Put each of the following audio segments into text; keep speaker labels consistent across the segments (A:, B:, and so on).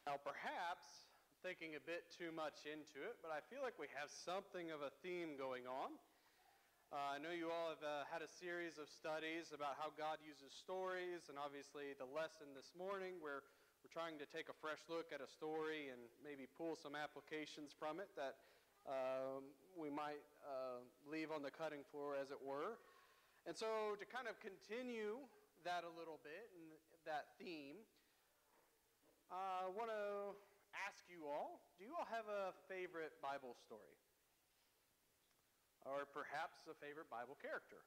A: Now, perhaps I'm thinking a bit too much into it, but I feel like we have something of a theme going on. I know you all have had a series of studies about how God uses stories, and obviously the lesson this morning where we're trying to take a fresh look at a story and maybe pull some applications from it that we might leave on the cutting floor, as it were. And so to kind of continue that a little bit and that theme, I want to ask you all, do you all have a favorite Bible story? Or perhaps a favorite Bible character?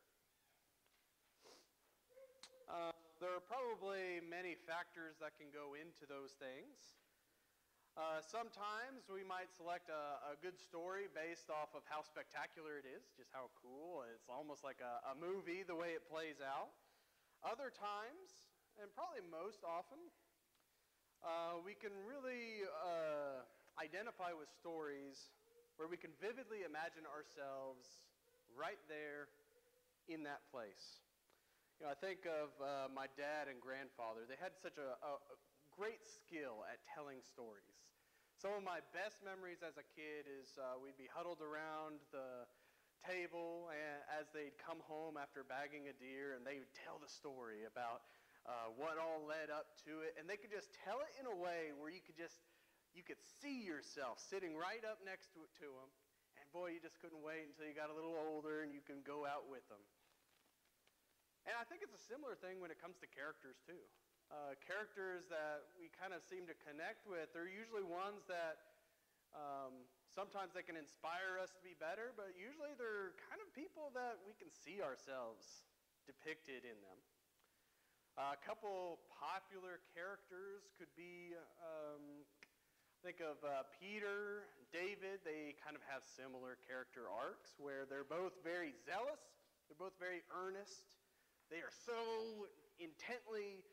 A: There are probably many factors that can go into those things. Sometimes we might select a good story based off of how spectacular it is, just how cool. It's almost like a movie, the way it plays out. Other times, and probably most often, we can really identify with stories where we can vividly imagine ourselves right there in that place. You know, I think of my dad and grandfather. They had such a great skill at telling stories. Some of my best memories as a kid is we'd be huddled around the table and as they'd come home after bagging a deer, and they would tell the story about what all led up to it. And they could just tell it in a way where you could see yourself sitting right up next to them. And boy, you just couldn't wait until you got a little older and you can go out with them. And I think it's a similar thing when it comes to characters too. Characters that we kind of seem to connect with, they're usually ones that sometimes they can inspire us to be better, but usually they're kind of people that we can see ourselves depicted in them. A couple popular characters could be, think of Peter, David. They kind of have similar character arcs where they're both very zealous, they're both very earnest. They are so intently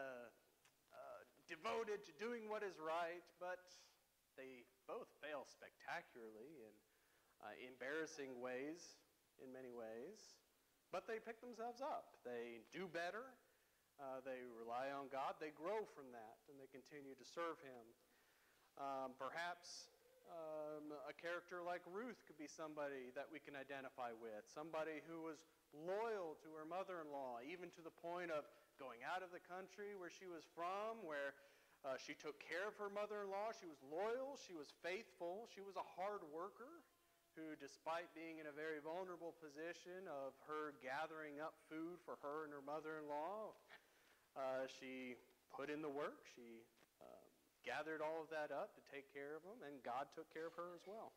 A: devoted to doing what is right, but they both fail spectacularly in embarrassing ways, in many ways. But they pick themselves up. They do better. They rely on God. They grow from that, and they continue to serve Him. Perhaps a character like Ruth could be somebody that we can identify with, somebody who was loyal to her mother-in-law, even to the point of going out of the country where she was from, where she took care of her mother-in-law. She was loyal. She was faithful. She was a hard worker who, despite being in a very vulnerable position of her gathering up food for her and her mother-in-law, she put in the work. She gathered all of that up to take care of them, and God took care of her as well.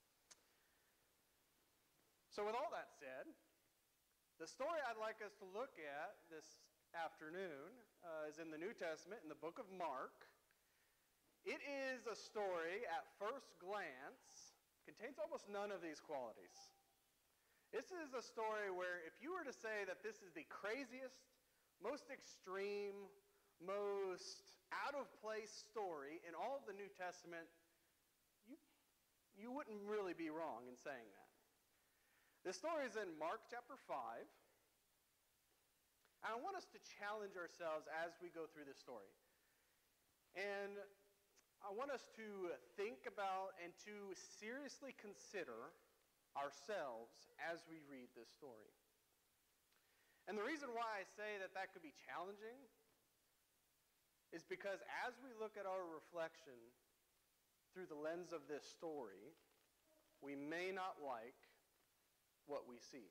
A: So with all that said, the story I'd like us to look at this afternoon is in the New Testament, in the book of Mark. It is a story, at first glance, contains almost none of these qualities. This is a story where if you were to say that this is the craziest, most extreme, most out-of-place story in all of the New Testament, you wouldn't really be wrong in saying that. This story is in Mark chapter 5. And I want us to challenge ourselves as we go through this story. And I want us to think about and to seriously consider ourselves as we read this story. And the reason why I say that that could be challenging is because as we look at our reflection through the lens of this story, we may not like what we see.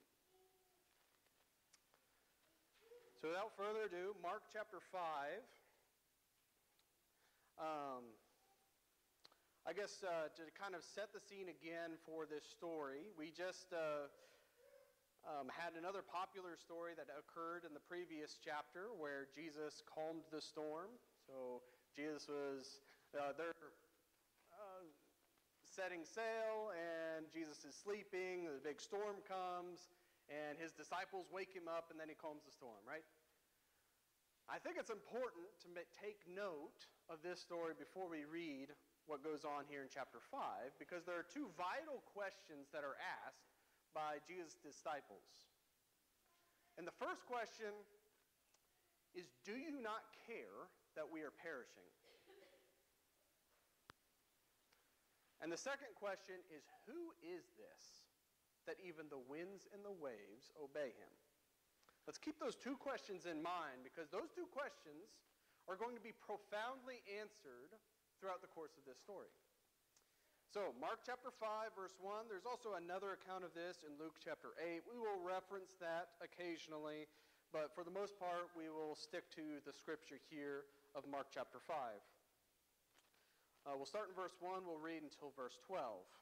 A: So without further ado, Mark chapter 5. I guess to kind of set the scene again for this story, we just had another popular story that occurred in the previous chapter where Jesus calmed the storm. So Jesus was there setting sail, and Jesus is sleeping, the big storm comes, and his disciples wake him up, and then he calms the storm, right? I think it's important to take note of this story before we read what goes on here in chapter 5, because there are two vital questions that are asked by Jesus' disciples. And the first question is, do you not care that we are perishing? And the second question is, who is this that even the winds and the waves obey him? Let's keep those two questions in mind, because those two questions are going to be profoundly answered throughout the course of this story. So, Mark chapter 5, verse 1. There's also another account of this in Luke chapter 8. We will reference that occasionally, but for the most part, we will stick to the scripture here of Mark chapter 5. We'll start in verse 1. We'll read until verse 12.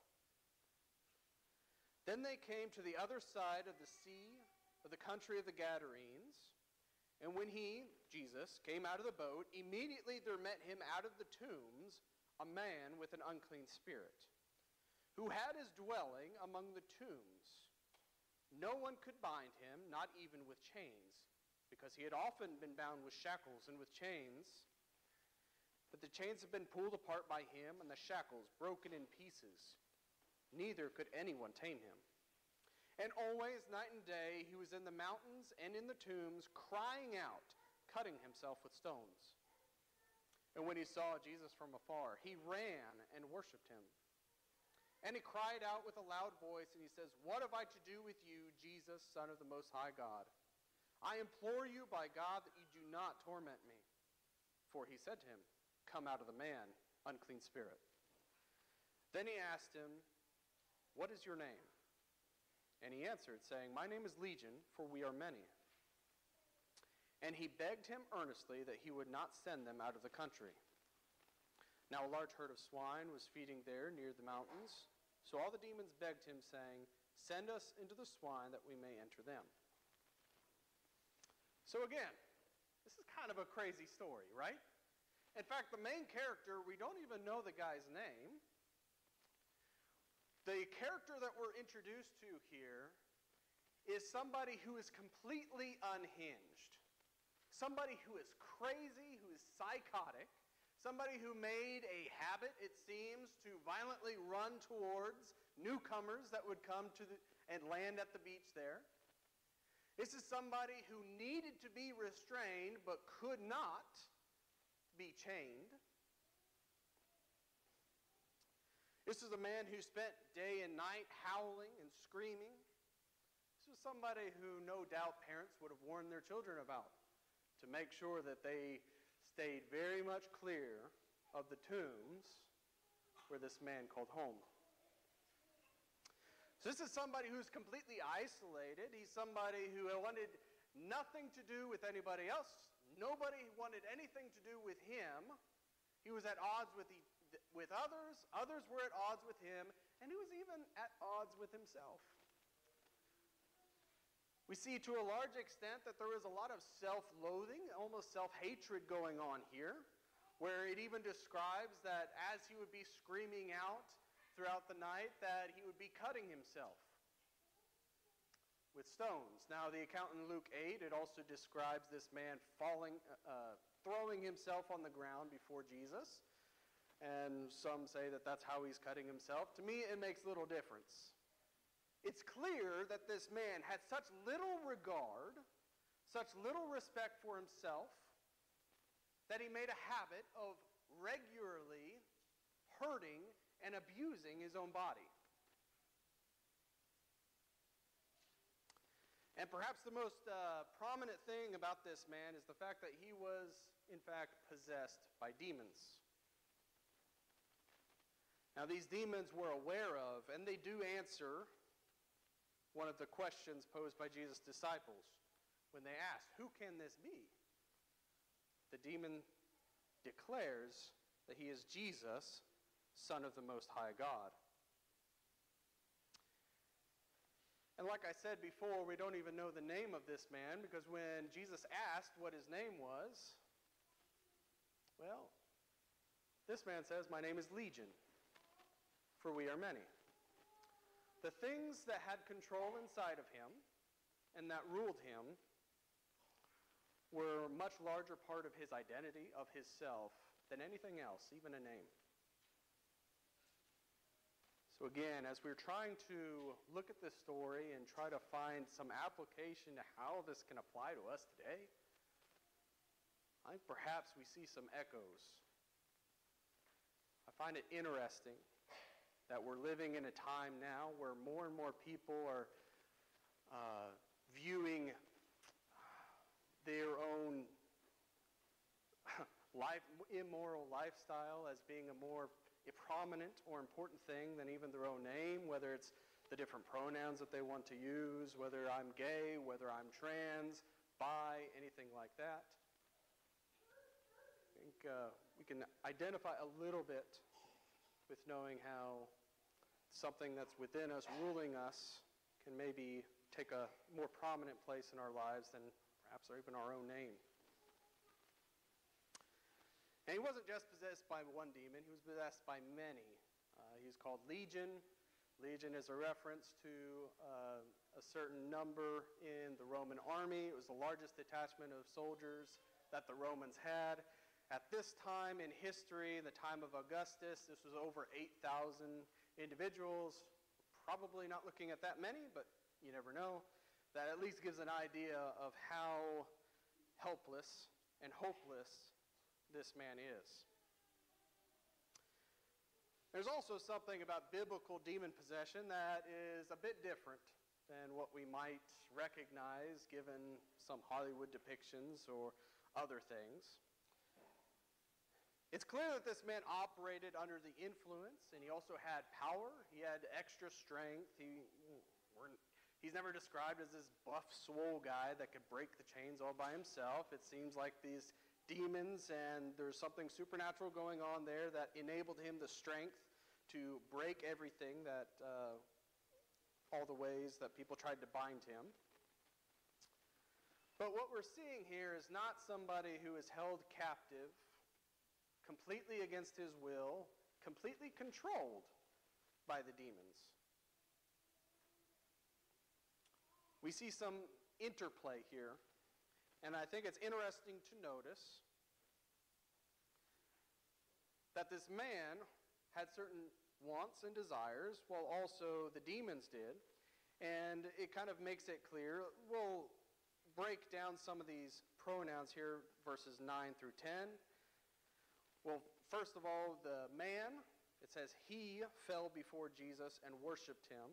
A: Then they came to the other side of the sea, of the country of the Gadarenes. And when he, Jesus, came out of the boat, immediately there met him out of the tombs a man with an unclean spirit, who had his dwelling among the tombs. No one could bind him, not even with chains, because he had often been bound with shackles and with chains. But the chains had been pulled apart by him, and the shackles broken in pieces. Neither could anyone tame him. And always, night and day, he was in the mountains and in the tombs, crying out, cutting himself with stones. And when he saw Jesus from afar, he ran and worshipped him. And he cried out with a loud voice, and he says, "What have I to do with you, Jesus, Son of the Most High God? I implore you by God that you do not torment me." For he said to him, "Come out of the man, unclean spirit." Then he asked him, "What is your name?" And he answered, saying, "My name is Legion, for we are many." And he begged him earnestly that he would not send them out of the country. Now a large herd of swine was feeding there near the mountains. So all the demons begged him, saying, "Send us into the swine that we may enter them." So again, this is kind of a crazy story, right? In fact, the main character, we don't even know the guy's name. The character that we're introduced to here is somebody who is completely unhinged. Somebody who is crazy, who is psychotic. Somebody who made a habit, it seems, to violently run towards newcomers that would come and land at the beach there. This is somebody who needed to be restrained but could not be chained. This is a man who spent day and night howling and screaming. This was somebody who no doubt parents would have warned their children about, to make sure that they stayed very much clear of the tombs where this man called home. So this is somebody who's completely isolated. He's somebody who wanted nothing to do with anybody else. Nobody wanted anything to do with him. He was at odds with others. Others were at odds with him. And he was even at odds with himself. We see to a large extent that there is a lot of self-loathing, almost self-hatred going on here, where it even describes that as he would be screaming out throughout the night, that he would be cutting himself with stones. Now, the account in Luke 8, it also describes this man throwing himself on the ground before Jesus, and some say that that's how he's cutting himself. To me, it makes little difference. It's clear that this man had such little regard, such little respect for himself, that he made a habit of regularly hurting and abusing his own body. And perhaps the most prominent thing about this man is the fact that he was, in fact, possessed by demons. Now, these demons were aware of, and they do answer one of the questions posed by Jesus' disciples when they asked, "Who can this be?" The demon declares that he is Jesus, Son of the Most High God. And like I said before, we don't even know the name of this man, because when Jesus asked what his name was, well, this man says, "My name is Legion, for we are many." The things that had control inside of him and that ruled him were a much larger part of his identity, of his self, than anything else, even a name. So again, as we're trying to look at this story and try to find some application to how this can apply to us today, I think perhaps we see some echoes. I find it interesting that we're living in a time now where more and more people are viewing their own immoral lifestyle as being a more prominent or important thing than even their own name, whether it's the different pronouns that they want to use, whether I'm gay, whether I'm trans, bi, anything like that. I think we can identify a little bit with knowing how something that's within us, ruling us, can maybe take a more prominent place in our lives than perhaps even our own name. And he wasn't just possessed by one demon, he was possessed by many. He's called Legion. Legion is a reference to a certain number in the Roman army. It was the largest detachment of soldiers that the Romans had. At this time in history, the time of Augustus, this was over 8,000 individuals. Probably not looking at that many, but you never know. That at least gives an idea of how helpless and hopeless this man is. There's also something about biblical demon possession that is a bit different than what we might recognize given some Hollywood depictions or other things. It's clear that this man operated under the influence, and he also had power. He had extra strength. He's never described as this buff, swole guy that could break the chains all by himself. It seems like these demons, and there's something supernatural going on there that enabled him the strength to break everything that, all the ways that people tried to bind him. But what we're seeing here is not somebody who is held captive, completely against his will, completely controlled by the demons. We see some interplay here, and I think it's interesting to notice that this man had certain wants and desires, while also the demons did, and it kind of makes it clear. We'll break down some of these pronouns here, verses 9 through 10. Well, first of all, the man, it says he fell before Jesus and worshiped him.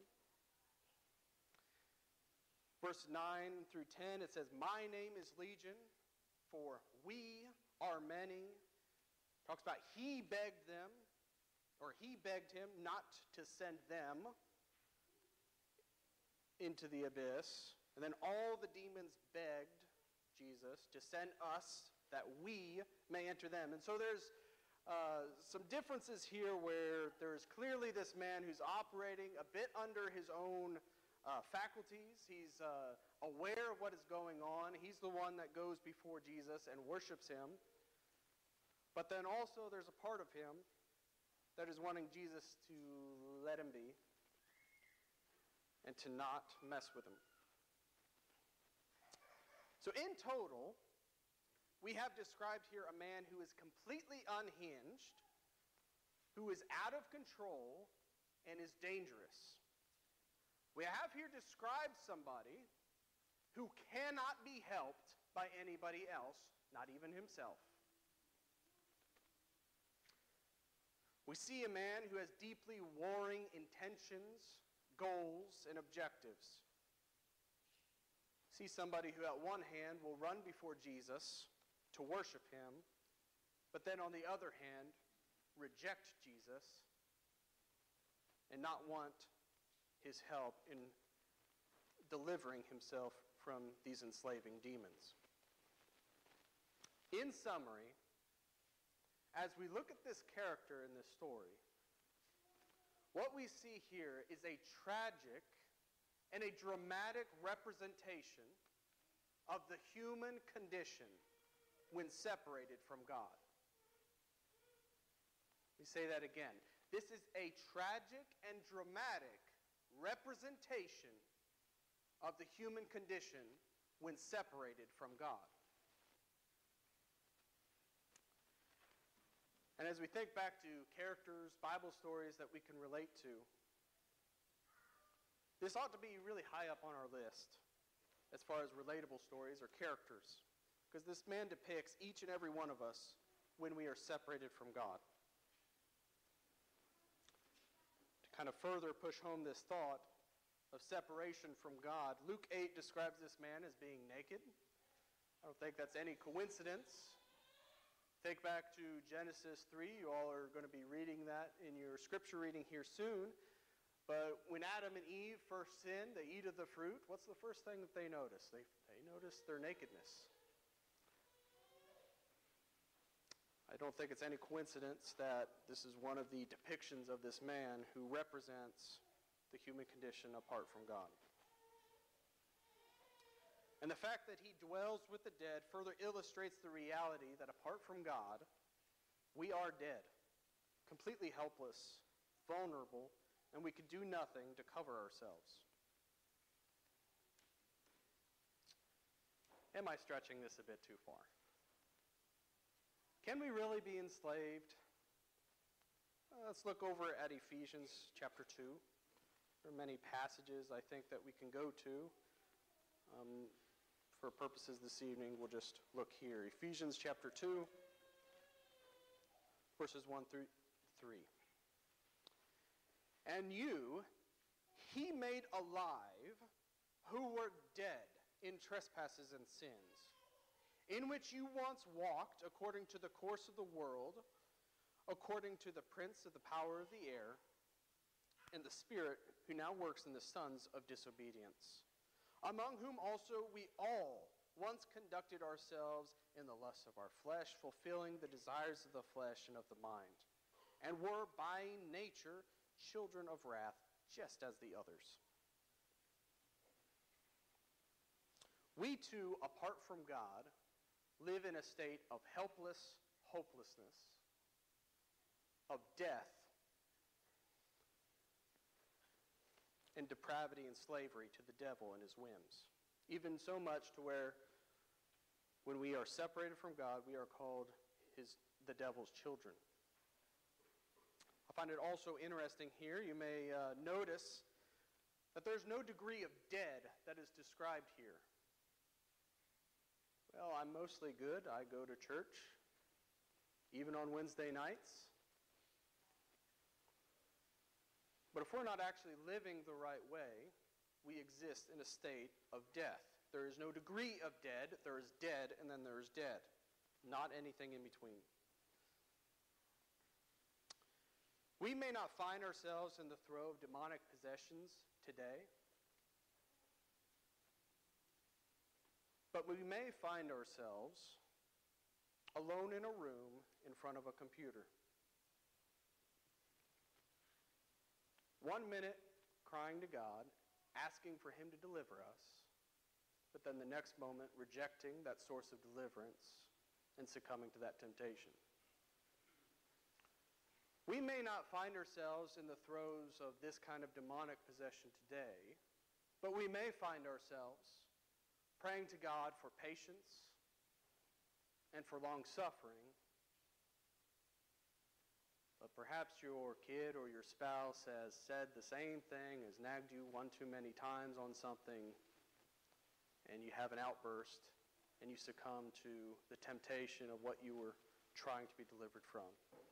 A: Verse 9 through 10, it says, my name is Legion, for we are many. Talks about he begged them, or he begged him not to send them into the abyss. And then all the demons begged Jesus to send us that we may enter them. And so there's some differences here where there's clearly this man who's operating a bit under his own faculties. He's aware of what is going on. He's the one that goes before Jesus and worships him. But then also there's a part of him that is wanting Jesus to let him be and to not mess with him. So in total, we have described here a man who is completely unhinged, who is out of control, and is dangerous. We have here described somebody who cannot be helped by anybody else, not even himself. We see a man who has deeply warring intentions, goals, and objectives. See somebody who at one hand will run before Jesus to worship him, but then on the other hand, reject Jesus and not want his help in delivering himself from these enslaving demons. In summary, as we look at this character in this story, what we see here is a tragic and a dramatic representation of the human condition when separated from God. Let me say that again. This is a tragic and dramatic representation of the human condition when separated from God. And as we think back to characters, Bible stories that we can relate to, this ought to be really high up on our list as far as relatable stories or characters, because this man depicts each and every one of us when we are separated from God. To kind of further push home this thought of separation from God, Luke 8 describes this man as being naked. I don't think that's any coincidence. Think back to Genesis 3. You all are going to be reading that in your scripture reading here soon. But when Adam and Eve first sinned, they eat of the fruit. What's the first thing that they notice? They notice their nakedness. I don't think it's any coincidence that this is one of the depictions of this man who represents the human condition apart from God. And the fact that he dwells with the dead further illustrates the reality that apart from God, we are dead, completely helpless, vulnerable, and we could do nothing to cover ourselves. Am I stretching this a bit too far? Can we really be enslaved? Let's look over at Ephesians chapter 2. There are many passages I think that we can go to. For purposes this evening, we'll just look here. Ephesians chapter 2, verses 1 through 3. And you, he made alive who were dead in trespasses and sins, in which you once walked according to the course of the world, according to the prince of the power of the air, and the spirit who now works in the sons of disobedience, among whom also we all once conducted ourselves in the lusts of our flesh, fulfilling the desires of the flesh and of the mind, and were by nature children of wrath, just as the others. We too, apart from God, live in a state of helpless hopelessness, of death, and depravity and slavery to the devil and his whims. Even so much to where when we are separated from God, we are called the devil's children. I find it also interesting here, you may notice that there's no degree of dead that is described here. Well, I'm mostly good. I go to church, even on Wednesday nights. But if we're not actually living the right way, we exist in a state of death. There is no degree of dead. There is dead, and then there is dead. Not anything in between. We may not find ourselves in the throes of demonic possessions today, but we may find ourselves alone in a room in front of a computer. 1 minute crying to God, asking for him to deliver us, but then the next moment rejecting that source of deliverance and succumbing to that temptation. We may not find ourselves in the throes of this kind of demonic possession today, but we may find ourselves praying to God for patience and for long suffering. But perhaps your kid or your spouse has said the same thing, has nagged you one too many times on something, and you have an outburst, and you succumb to the temptation of what you were trying to be delivered from.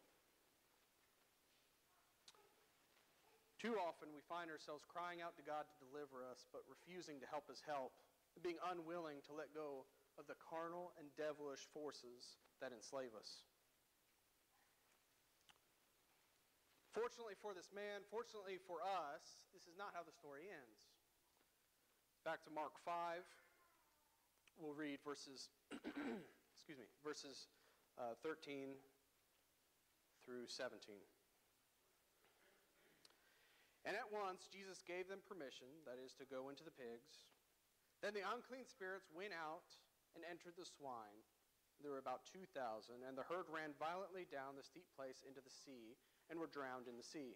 A: Too often we find ourselves crying out to God to deliver us, but refusing to help us help, being unwilling to let go of the carnal and devilish forces that enslave us. Fortunately for this man, fortunately for us, this is not how the story ends. Back to Mark 5, we'll read verses 13 through 17. And at once Jesus gave them permission, that is, to go into the pigs. Then the unclean spirits went out and entered the swine. There were about 2,000, and the herd ran violently down the steep place into the sea, and were drowned in the sea.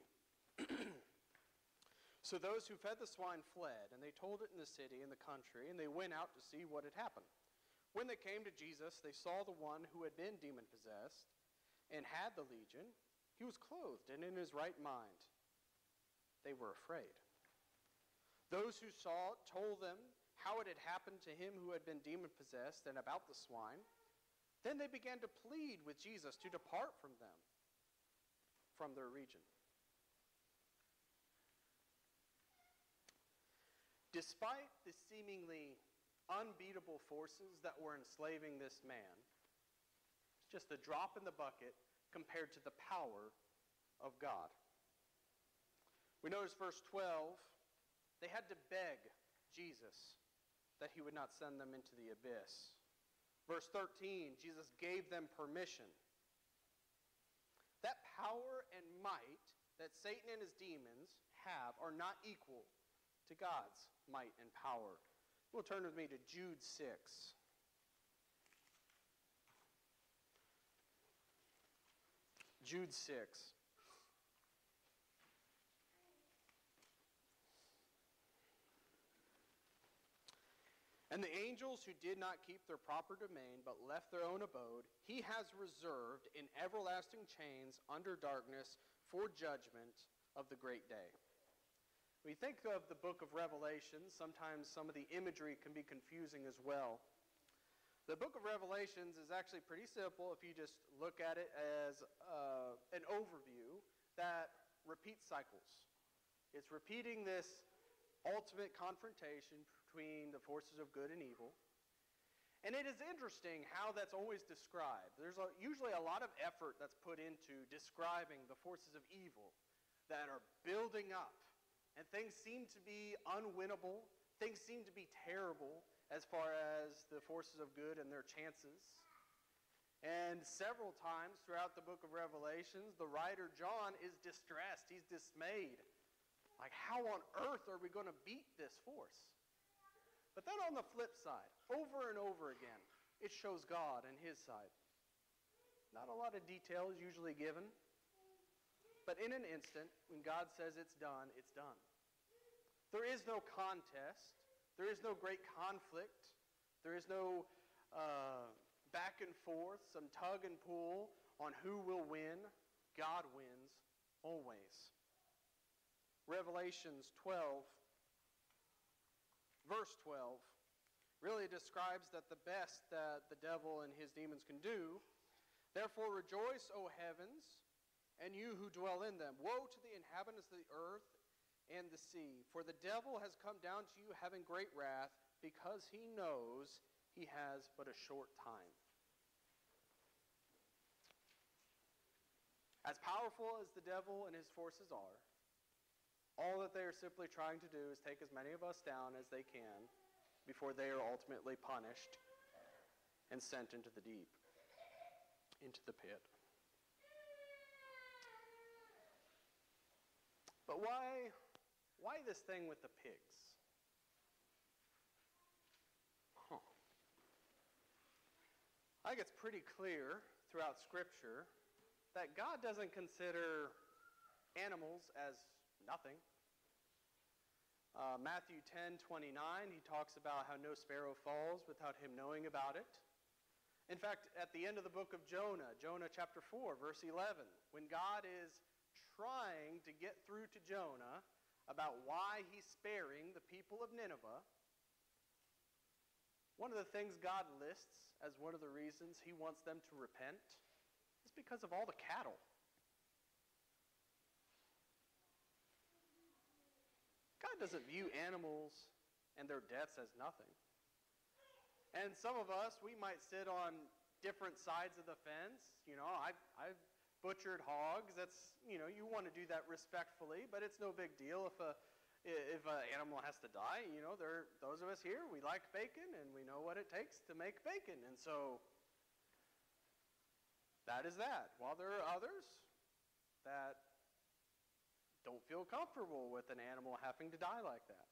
A: So those who fed the swine fled, and they told it in the city and the country, and they went out to see what had happened. When they came to Jesus, they saw the one who had been demon-possessed and had the legion. He was clothed and in his right mind. They were afraid. Those who saw it told them how it had happened to him who had been demon-possessed and about the swine. Then they began to plead with Jesus to depart from them, from their region. Despite the seemingly unbeatable forces that were enslaving this man, it's just a drop in the bucket compared to the power of God. We notice verse 12, they had to beg Jesus that he would not send them into the abyss. Verse 13, Jesus gave them permission. That power and might that Satan and his demons have are not equal to God's might and power. We'll turn with me to Jude 6. Jude 6. And the angels who did not keep their proper domain, but left their own abode, he has reserved in everlasting chains under darkness for judgment of the great day. When we think of the book of Revelation, sometimes some of the imagery can be confusing as well. The book of Revelations is actually pretty simple if you just look at it as an overview that repeats cycles. It's repeating this ultimate confrontation between the forces of good and evil. And it is interesting how that's always described. There's usually a lot of effort that's put into describing the forces of evil that are building up. And things seem to be unwinnable. Things seem to be terrible as far as the forces of good and their chances. And several times throughout the book of Revelations, the writer John is distressed. He's dismayed. Like, how on earth are we going to beat this force? But then on the flip side, over and over again, it shows God and his side. Not a lot of detail is usually given, but in an instant, when God says it's done, it's done. There is no contest. There is no great conflict. There is no back and forth, some tug and pull on who will win. God wins always. Revelations 12, verse 12, really describes that the best that the devil and his demons can do. Therefore rejoice, O heavens, and you who dwell in them. Woe to the inhabitants of the earth and the sea, for the devil has come down to you having great wrath, because he knows he has but a short time. As powerful as the devil and his forces are, all that they are simply trying to do is take as many of us down as they can before they are ultimately punished and sent into the deep, into the pit. But why this thing with the pigs? I think it's pretty clear throughout Scripture that God doesn't consider animals as nothing. Matthew 10:29, he talks about how no sparrow falls without him knowing about it. In fact, at the end of the book of Jonah, Jonah chapter 4, verse 11, when God is trying to get through to Jonah about why he's sparing the people of Nineveh, one of the things God lists as one of the reasons he wants them to repent is because of all the cattle. God doesn't view animals and their deaths as nothing. And some of us, we might sit on different sides of the fence. You know, I've butchered hogs. That's, you know, you want to do that respectfully, but it's no big deal if an animal has to die. You know, those of us here, we like bacon, and we know what it takes to make bacon. And so that is that. While there are others that don't feel comfortable with an animal having to die like that.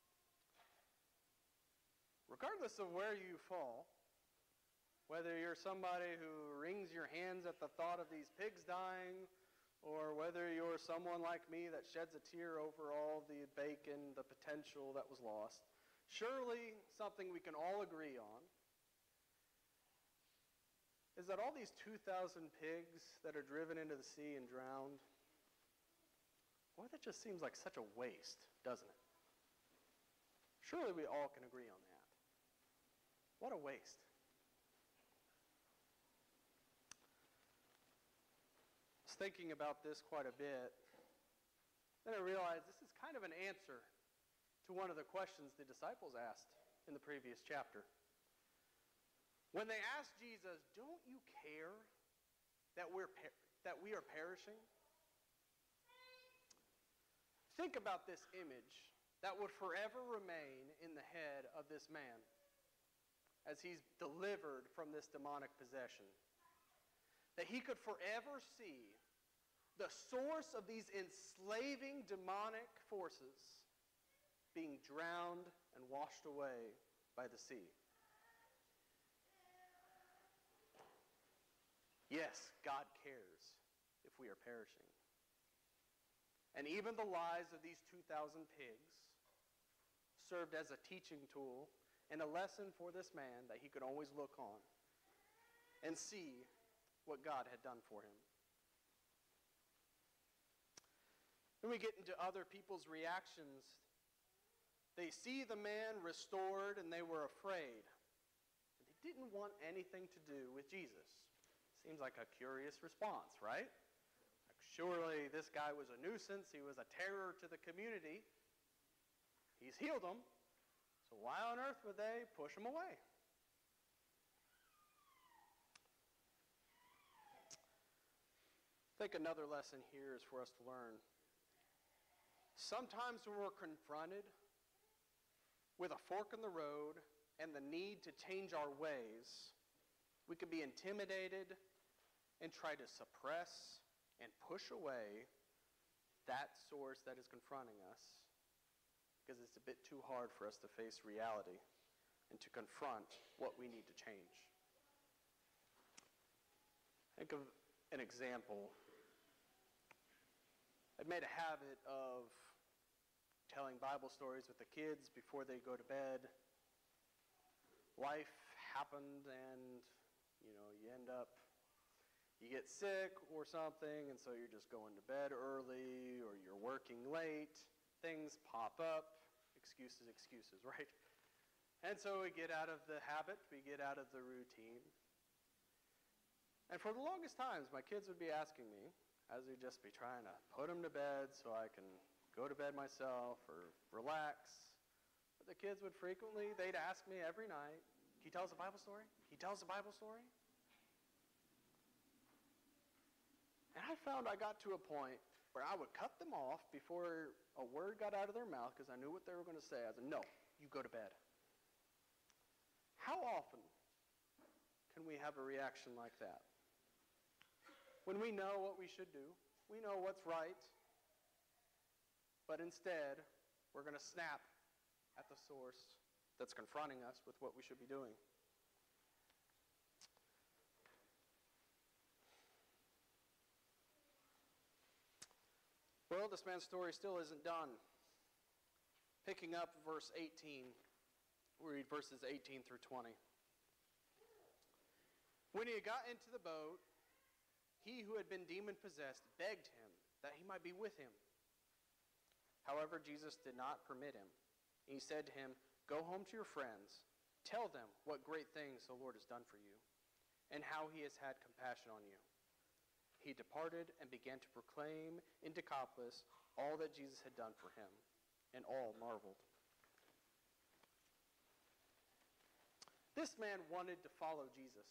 A: Regardless of where you fall, whether you're somebody who wrings your hands at the thought of these pigs dying, or whether you're someone like me that sheds a tear over all the bacon, the potential that was lost, surely something we can all agree on is that all these 2,000 pigs that are driven into the sea and drowned, boy, that just seems like such a waste, doesn't it? Surely we all can agree on that. What a waste. I was thinking about this quite a bit. Then I realized this is kind of an answer to one of the questions the disciples asked in the previous chapter. When they asked Jesus, "Don't you care that we are perishing?" Think about this image that would forever remain in the head of this man as he's delivered from this demonic possession. That he could forever see the source of these enslaving demonic forces being drowned and washed away by the sea. Yes, God cares if we are perishing. And even the lies of these 2,000 pigs served as a teaching tool and a lesson for this man that he could always look on and see what God had done for him. Then we get into other people's reactions. They see the man restored and they were afraid. They didn't want anything to do with Jesus. Seems like a curious response, right? Surely this guy was a nuisance. He was a terror to the community. He's healed them. So why on earth would they push him away? I think another lesson here is for us to learn. Sometimes when we're confronted with a fork in the road and the need to change our ways, we can be intimidated and try to suppress and push away that source that is confronting us because it's a bit too hard for us to face reality and to confront what we need to change. Think of an example. I've made a habit of telling Bible stories with the kids before they go to bed. Life happened and, you get sick or something, and so you're just going to bed early or you're working late. Things pop up. Excuses, right? And so we get out of the habit. We get out of the routine. And for the longest times, my kids would be asking me, as we'd just be trying to put them to bed so I can go to bed myself or relax. But the kids would frequently, they'd ask me every night, "Can you tell us a Bible story? Can you tell us a Bible story?" And I found I got to a point where I would cut them off before a word got out of their mouth because I knew what they were going to say. I said, "No, you go to bed." How often can we have a reaction like that? When we know what we should do, we know what's right, but instead, we're going to snap at the source that's confronting us with what we should be doing. Well, this man's story still isn't done. Picking up verse 18, we read verses 18 through 20. When he got into the boat, he who had been demon-possessed begged him that he might be with him. However, Jesus did not permit him. He said to him, "Go home to your friends. Tell them what great things the Lord has done for you, and how he has had compassion on you." He departed and began to proclaim in Decapolis all that Jesus had done for him, and all marveled. This man wanted to follow Jesus.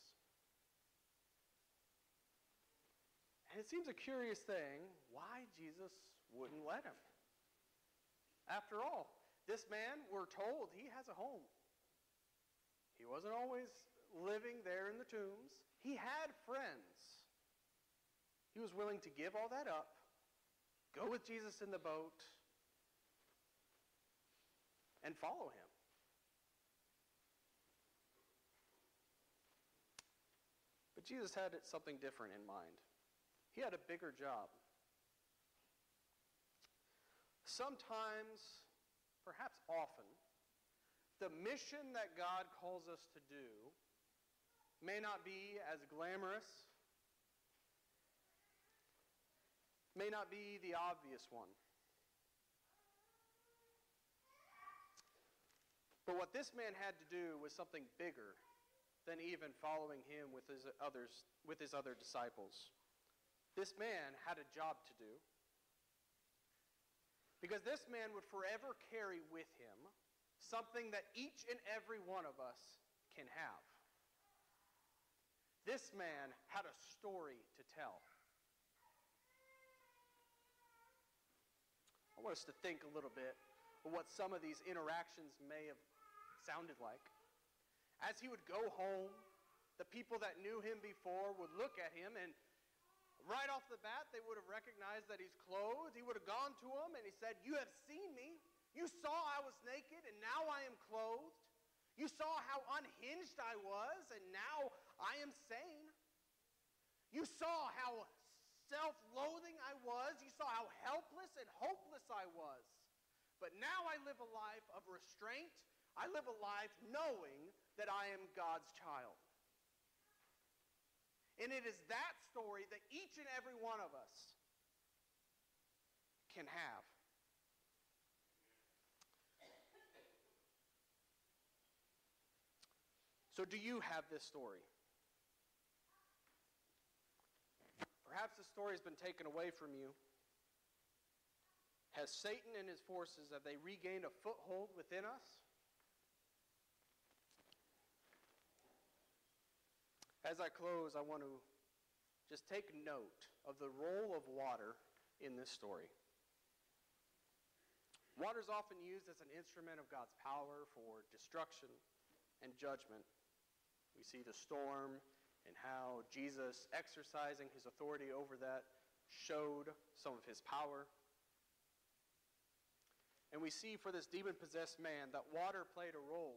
A: And it seems a curious thing why Jesus wouldn't let him. After all, this man, we're told, he has a home. He wasn't always living there in the tombs. He had friends. He was willing to give all that up, go with Jesus in the boat, and follow him. But Jesus had something different in mind. He had a bigger job. Sometimes, perhaps often, the mission that God calls us to do may not be as glamorous, may not be the obvious one. But what this man had to do was something bigger than even following him with his other disciples. This man had a job to do. Because this man would forever carry with him something that each and every one of us can have. This man had a story to tell. I want us to think a little bit of what some of these interactions may have sounded like. As he would go home, the people that knew him before would look at him, and right off the bat, they would have recognized that he's clothed. He would have gone to him and he said, "You have seen me. You saw I was naked, and now I am clothed. You saw how unhinged I was, and now I am sane. You saw how self-loathing I was. You saw how helpless and hopeless I was. But now I live a life of restraint. I live a life knowing that I am God's child." And it is that story that each and every one of us can have. So do you have this story? Perhaps the story has been taken away from you. Has Satan and his forces, have they regained a foothold within us? As I close, I want to just take note of the role of water in this story. Water is often used as an instrument of God's power for destruction and judgment. We see the storm and how Jesus, exercising his authority over that, showed some of his power. And we see for this demon-possessed man that water played a role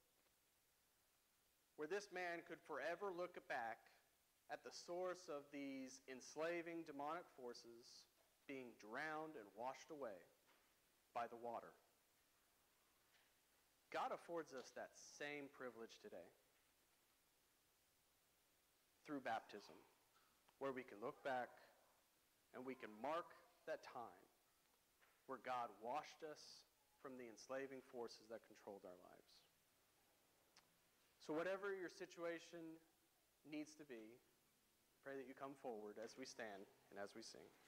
A: where this man could forever look back at the source of these enslaving demonic forces being drowned and washed away by the water. God affords us that same privilege today through baptism, where we can look back and we can mark that time where God washed us from the enslaving forces that controlled our lives. So whatever your situation needs to be, pray that you come forward as we stand and as we sing.